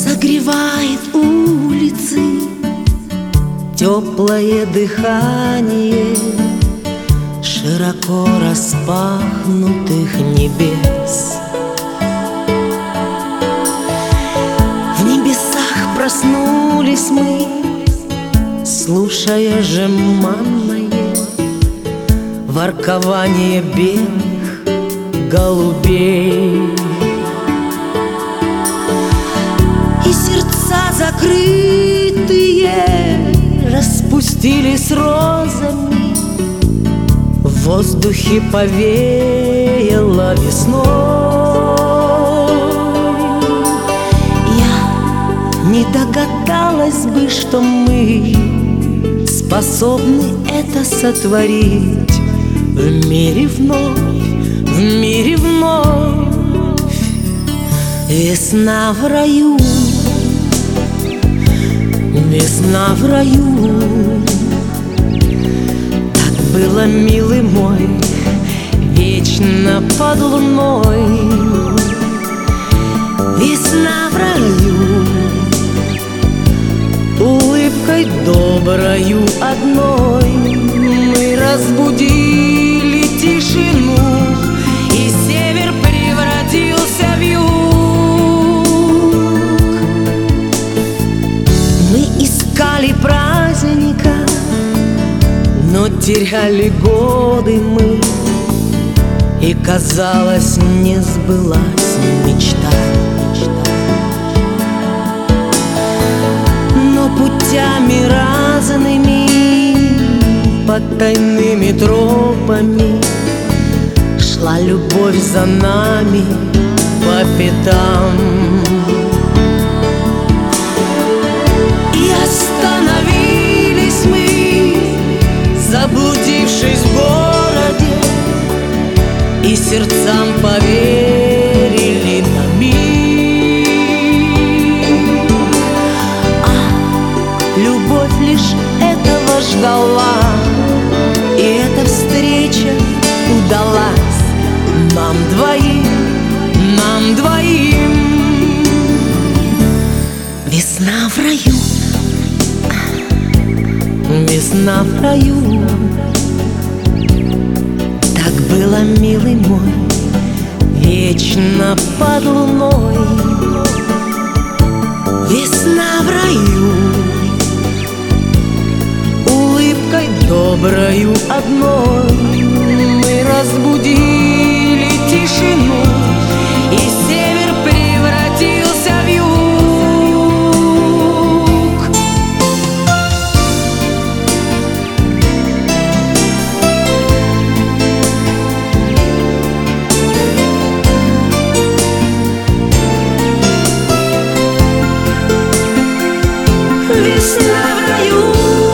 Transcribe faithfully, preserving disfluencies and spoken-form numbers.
Согревает улицы теплое дыхание широко распахнутых небес. В небесах проснулись мы, слушая жеманное воркование белых голубей. И сердца закрытые распустились розами, в воздухе повеяло весной. Я не догадалась бы, что мы способны это сотворить в мире вновь, в мире вновь. Весна в раю, весна в раю. Так было, милый мой, вечно под луной. Весна в раю, улыбкой доброю одной мы разбудили тишину, и север превратился в юг. Искали праздника, но теряли годы мы, и, казалось, не сбылась мечта. Но путями разными, под тайными тропами шла любовь за нами по пятам. Остановились мы, заблудившись в городе, и сердцам поверили на миг. А любовь лишь этого ждала, и эта встреча удалась нам двоим, нам двоим. Весна в раю, весна в раю. Так было, милый мой, вечно под луной. Весна в раю, улыбкой доброю одной мы разбудили тишину, и север превратился в юг. Весна в раю.